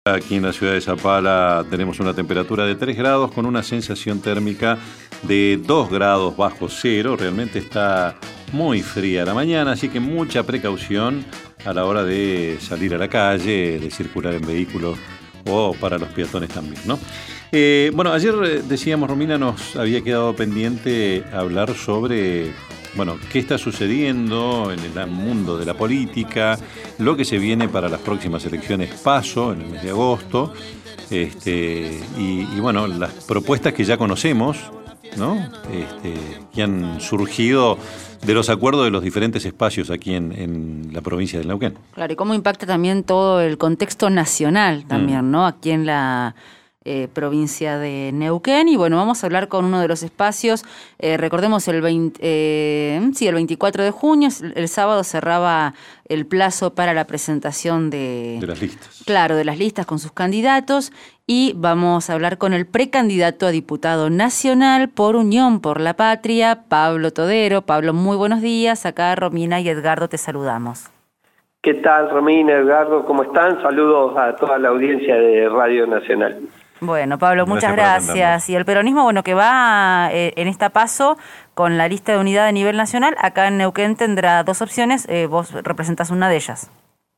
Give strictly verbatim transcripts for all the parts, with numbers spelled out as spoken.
Aquí en la ciudad de Zapala tenemos una temperatura de tres grados con una sensación térmica de dos grados bajo cero. Realmente está muy fría la mañana, así que mucha precaución a la hora de salir a la calle, de circular en vehículos o para los peatones también, ¿no? Eh, bueno, ayer decíamos, Romina, nos había quedado pendiente hablar sobre, bueno, qué está sucediendo en el mundo de la política, lo que se viene para las próximas elecciones PASO en el mes de agosto, este, y, y bueno, las propuestas que ya conocemos, ¿no? Este, que han surgido de los acuerdos de los diferentes espacios aquí en, en la provincia del Neuquén. Claro, y cómo impacta también todo el contexto nacional también, mm. ¿no? Aquí en la eh, provincia de Neuquén. Y bueno, vamos a hablar con uno de los espacios. Eh, recordemos, el, veinte, eh, sí, el veinticuatro de junio, el sábado cerraba el plazo para la presentación de... De las listas. Claro, de las listas con sus candidatos. Y vamos a hablar con el precandidato a diputado nacional por Unión por la Patria, Pablo Todero. Pablo, muy buenos días. Acá Romina y Edgardo te saludamos. ¿Qué tal, Romina, Edgardo? ¿Cómo están? Saludos a toda la audiencia de Radio Nacional. Bueno, Pablo, muchas gracias. gracias. Y el peronismo, bueno, que va eh, en esta PASO con la lista de unidad a nivel nacional, acá en Neuquén tendrá dos opciones, eh, vos representás una de ellas.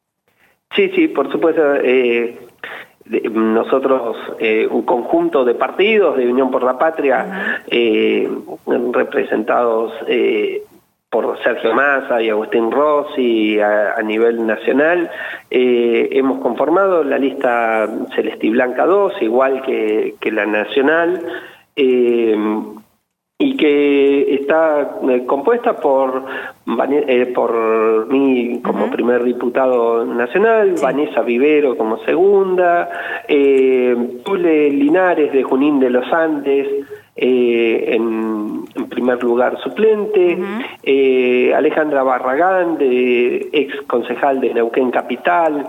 Sí, sí, por supuesto. Eh, de, nosotros, eh, un conjunto de partidos de Unión por la Patria, uh-huh. eh, representados eh, por Sergio Massa y Agustín Rossi a, a nivel nacional, eh, hemos conformado la lista Celeste y Blanca dos, igual que, que la nacional, eh, y que está eh, compuesta por eh, por mí como uh-huh. primer diputado nacional, sí. Vanessa Vivero como segunda, eh, Tule Linares de Junín de los Andes, Eh, en, en primer lugar suplente, uh-huh. eh, Alejandra Barragán, de ex concejal de Neuquén Capital,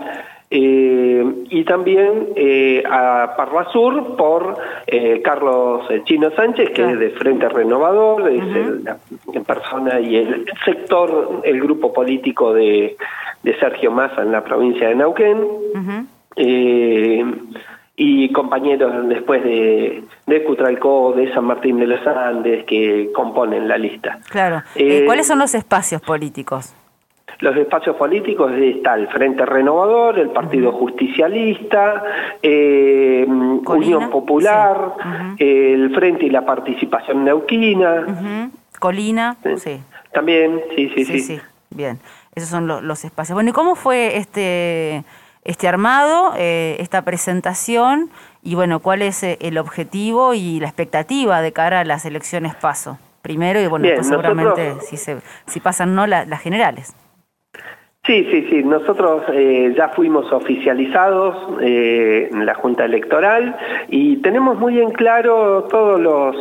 eh, y también eh, a Parrasur por eh, Carlos Chino Sánchez, que uh-huh. es de Frente Renovador, es uh-huh. el, la en persona y el sector, el grupo político de, de Sergio Massa en la provincia de Neuquén. Uh-huh. eh, y compañeros después de, de Cutralcó, de San Martín de los Andes, que componen la lista. Claro. Eh, ¿Cuáles son los espacios políticos? Los espacios políticos está el Frente Renovador, el Partido uh-huh. Justicialista, eh, Unión Popular, sí. uh-huh. el Frente y la Participación Neuquina. Uh-huh. Colina, sí. sí. También, sí, sí, sí. Sí, sí. Bien, esos son los, los espacios. Bueno, ¿y cómo fue este... este armado, eh, esta presentación, y bueno, cuál es el objetivo y la expectativa de cara a las elecciones PASO? Primero, y bueno, Bien, pues seguramente nosotros, si se si pasan no la, las generales. Sí, sí, sí. Nosotros eh, ya fuimos oficializados eh, en la Junta Electoral y tenemos muy en claro todos los...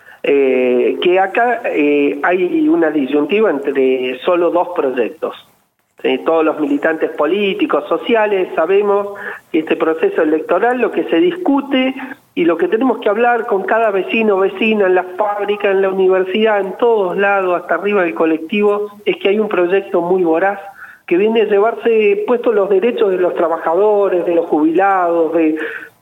Eh, que acá eh, hay una disyuntiva entre solo dos proyectos. Eh, todos los militantes políticos, sociales, sabemos que este proceso electoral, lo que se discute y lo que tenemos que hablar con cada vecino o vecina, en la fábrica, en la universidad, en todos lados, hasta arriba del colectivo, es que hay un proyecto muy voraz que viene a llevarse puestos los derechos de los trabajadores, de los jubilados, de,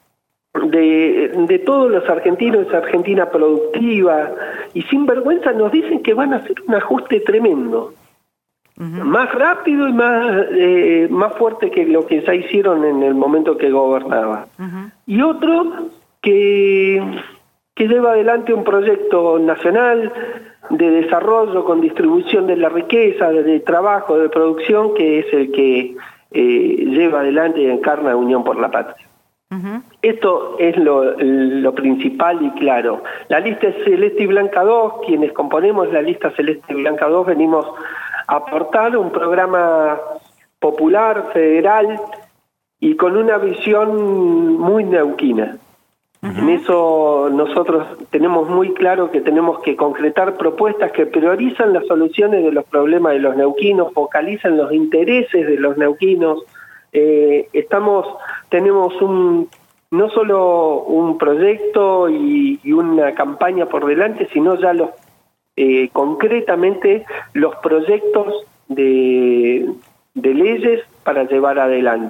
de, de todos los argentinos, esa Argentina productiva, y sin vergüenza nos dicen que van a hacer un ajuste tremendo. Uh-huh. Más rápido y más eh, más fuerte que lo que ya hicieron en el momento que gobernaba. Uh-huh. Y otro que, que lleva adelante un proyecto nacional de desarrollo con distribución de la riqueza, de, de trabajo, de producción, que es el que eh, lleva adelante y encarna Unión por la Patria. Uh-huh. Esto es lo, lo principal y claro. La lista es Celeste y Blanca dos, quienes componemos la lista Celeste y Blanca dos venimos aportar un programa popular, federal y con una visión muy neuquina. Uh-huh. En eso nosotros tenemos muy claro que tenemos que concretar propuestas que priorizan las soluciones de los problemas de los neuquinos, focalizan los intereses de los neuquinos. Eh, estamos, tenemos un no solo un proyecto y, y una campaña por delante, sino ya los Eh, concretamente los proyectos de, de leyes para llevar adelante.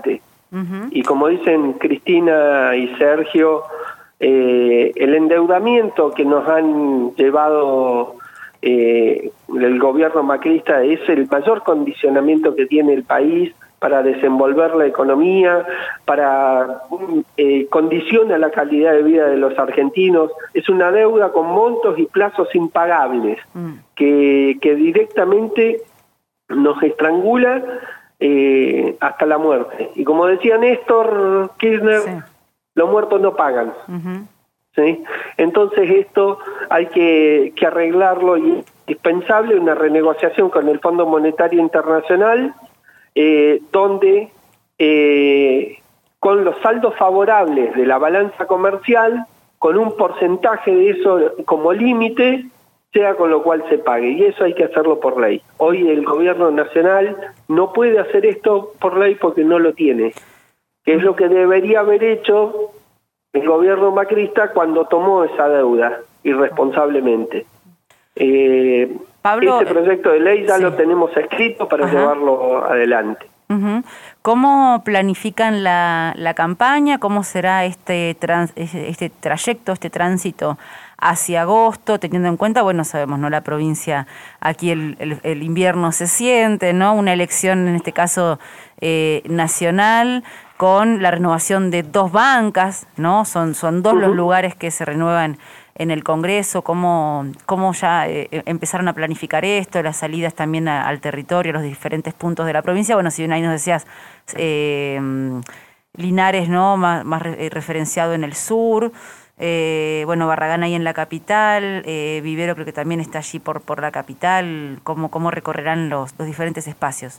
Uh-huh. Y como dicen Cristina y Sergio, eh, el endeudamiento que nos han llevado eh, el gobierno macrista es el mayor condicionamiento que tiene el país para desenvolver la economía, para eh, condiciona la calidad de vida de los argentinos. Es una deuda con montos y plazos impagables mm. que, que directamente nos estrangula eh, hasta la muerte. Y como decía Néstor Kirchner, sí. los muertos no pagan. Uh-huh. ¿Sí? Entonces esto hay que, que arreglarlo, y es indispensable una renegociación con el Fondo Monetario Internacional, eh, donde eh, con los saldos favorables de la balanza comercial, con un porcentaje de eso como límite, sea con lo cual se pague, y eso hay que hacerlo por ley. Hoy el gobierno nacional no puede hacer esto por ley porque no lo tiene, que es lo que debería haber hecho el gobierno macrista cuando tomó esa deuda irresponsablemente. Eh, Pablo, este proyecto de ley ya sí. lo tenemos escrito para Ajá. llevarlo adelante. Uh-huh. ¿Cómo planifican la, la campaña? ¿Cómo será este, trans, este trayecto, este tránsito hacia agosto, teniendo en cuenta, bueno, sabemos, ¿no? La provincia, aquí el, el, el invierno se siente, ¿no? Una elección, en este caso, eh, nacional, con la renovación de dos bancas, ¿no? Son, son dos uh-huh. los lugares que se renuevan en el Congreso. ¿Cómo, cómo ya eh, empezaron a planificar esto, las salidas también a, al territorio, los diferentes puntos de la provincia? Bueno, si bien ahí nos decías, eh, Linares, ¿no? Más, más re, referenciado en el sur, eh, bueno, Barragán ahí en la capital, eh, Vivero creo que también está allí por, por la capital. ¿Cómo, cómo recorrerán los, los diferentes espacios?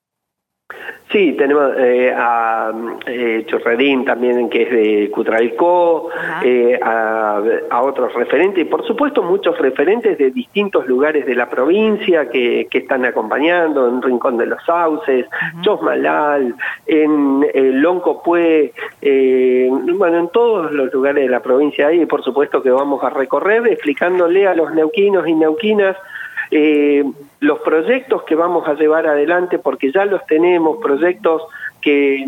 Sí, tenemos eh, a eh, Chorrerín también, que es de Cutralcó, eh, a, a otros referentes, y por supuesto muchos referentes de distintos lugares de la provincia que, que están acompañando, en Rincón de los Sauces, uh-huh. Chosmalal, en eh, Loncopué, eh, bueno, en todos los lugares de la provincia hay, y por supuesto que vamos a recorrer explicándole a los neuquinos y neuquinas Eh, los proyectos que vamos a llevar adelante, porque ya los tenemos, proyectos que,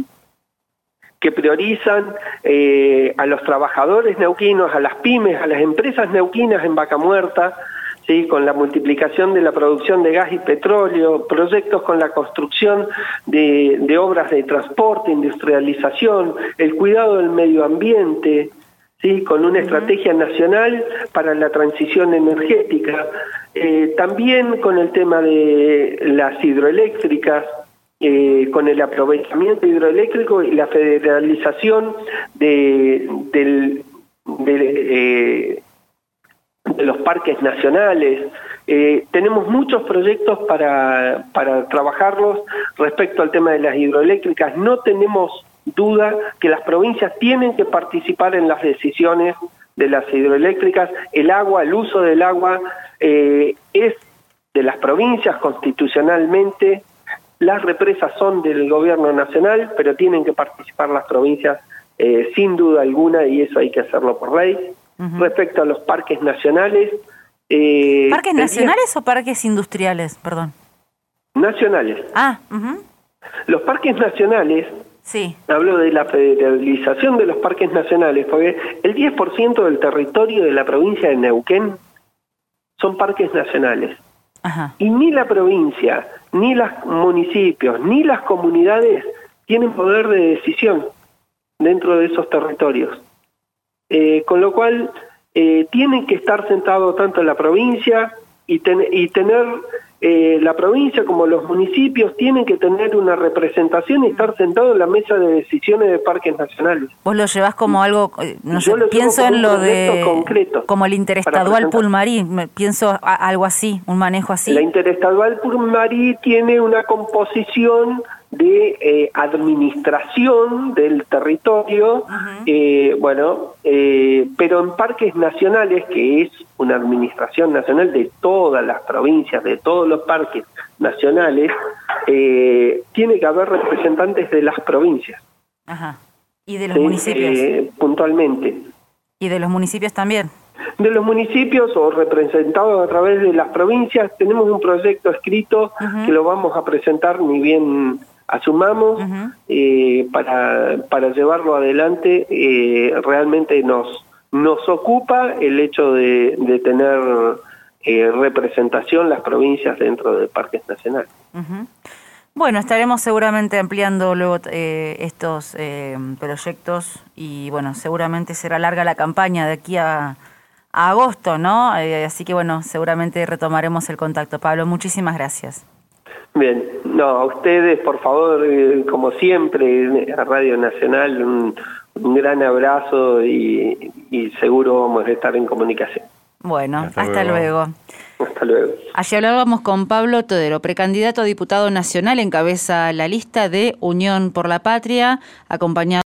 que priorizan eh, a los trabajadores neuquinos, a las pymes, a las empresas neuquinas en Vaca Muerta, ¿sí? Con la multiplicación de la producción de gas y petróleo, proyectos con la construcción de, de obras de transporte, industrialización, el cuidado del medio ambiente, ¿sí? Con una estrategia nacional para la transición energética, eh, también con el tema de las hidroeléctricas, eh, con el aprovechamiento hidroeléctrico y la federalización de, del, de, eh, de los parques nacionales. Eh, tenemos muchos proyectos para, para trabajarlos respecto al tema de las hidroeléctricas. No tenemos duda que las provincias tienen que participar en las decisiones de las hidroeléctricas. El agua, el uso del agua eh, es de las provincias constitucionalmente. Las represas son del gobierno nacional, pero tienen que participar las provincias eh, sin duda alguna, y eso hay que hacerlo por ley. Uh-huh. Respecto a los parques nacionales... Eh, ¿Parques nacionales día... o parques industriales? Perdón. Nacionales. Ah, uh-huh. Los parques nacionales... Sí. Hablo de la federalización de los parques nacionales, porque el diez por ciento del territorio de la provincia de Neuquén son parques nacionales. Ajá. Y ni la provincia, ni los municipios, ni las comunidades tienen poder de decisión dentro de esos territorios. Eh, con lo cual, eh, tienen que estar sentados tanto en la provincia y, ten, y tener... Eh, la provincia como los municipios tienen que tener una representación y estar sentados en la mesa de decisiones de parques nacionales. Vos lo llevás como algo, no sé, pienso en lo de concreto, como el interestadual Pulmarí, pienso a, algo así, un manejo así. La interestadual Pulmarí tiene una composición de eh, administración del territorio, uh-huh. eh, bueno, eh, pero en parques nacionales, que es una administración nacional de todas las provincias, de todos los parques nacionales, eh, tiene que haber representantes de las provincias. Ajá. ¿Y de los ¿sí? municipios? Eh, puntualmente. ¿Y de los municipios también? De los municipios o representados a través de las provincias. Tenemos un proyecto escrito uh-huh. que lo vamos a presentar, ni bien asumamos uh-huh. eh, para, para llevarlo adelante. Eh, realmente nos, nos ocupa el hecho de, de tener eh, representación las provincias dentro de parques nacionales. Uh-huh. Bueno, estaremos seguramente ampliando luego eh, estos eh, proyectos y bueno, seguramente será larga la campaña de aquí a, a agosto, ¿no? Eh, así que bueno, seguramente retomaremos el contacto. Pablo, muchísimas gracias. Bien, no, a ustedes, por favor, eh, como siempre, a Radio Nacional, un, un gran abrazo y, y seguro vamos a estar en comunicación. Bueno, hasta, hasta luego. luego. Hasta luego. Allí hablábamos con Pablo Todero, precandidato a diputado nacional, encabeza la lista de Unión por la Patria, acompañado